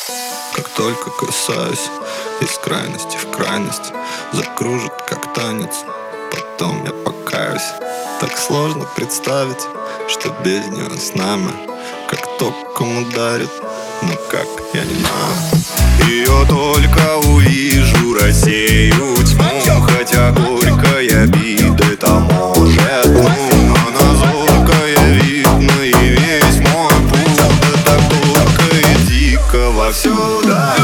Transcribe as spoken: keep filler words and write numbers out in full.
Как только касаюсь, из крайности в крайность закружит, как танец, потом я покаюсь. Так сложно представить, что без нее с нами как током ударит, но как, я не знаю. Ее только увижу, рассею тьму, хотя горькой обиды-то может, ну, она зоркая, видно, и весь мой путь, да так только и дико вовсю, да.